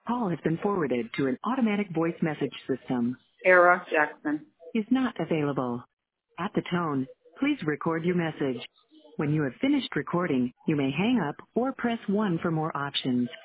Call has been forwarded to an automatic voice message system. Era Jackson. Is not available. At the tone, please record your message. When you have finished recording, you may hang up or press 1 for more options.